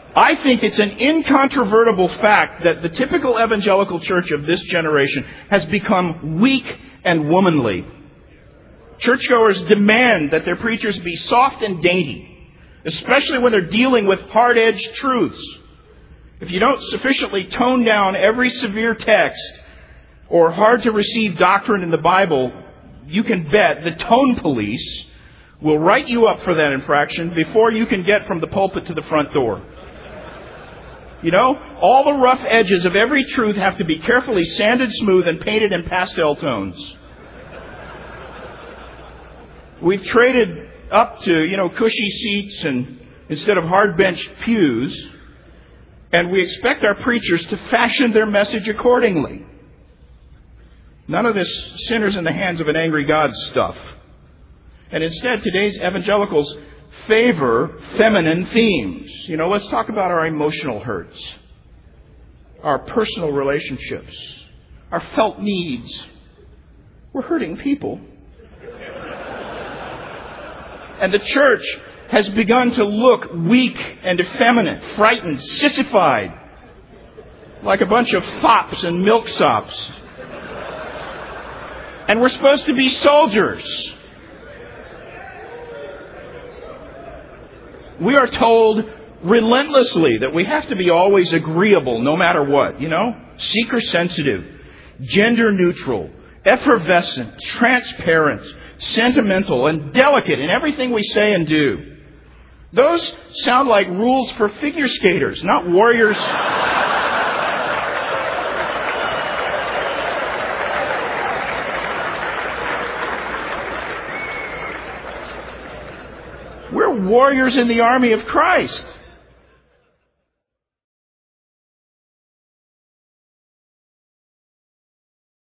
I think it's an incontrovertible fact that the typical evangelical church of this generation has become weak and womanly. Churchgoers demand that their preachers be soft and dainty, especially when they're dealing with hard-edged truths. If you don't sufficiently tone down every severe text or hard-to-receive doctrine in the Bible, you can bet the tone police will write you up for that infraction before you can get from the pulpit to the front door. You know, all the rough edges of every truth have to be carefully sanded smooth and painted in pastel tones. We've traded up to, cushy seats and instead of hard-benched pews, and we expect our preachers to fashion their message accordingly. None of this sinners in the hands of an angry God stuff. And instead, today's evangelicals favor feminine themes. Let's talk about our emotional hurts, our personal relationships, our felt needs. We're hurting people. And the church has begun to look weak and effeminate, frightened, sissified, like a bunch of fops and milksops. And we're supposed to be soldiers. We are told relentlessly that we have to be always agreeable no matter what, seeker-sensitive, gender-neutral, effervescent, transparent, sentimental, and delicate in everything we say and do. Those sound like rules for figure skaters, not warriors. We're warriors in the army of Christ.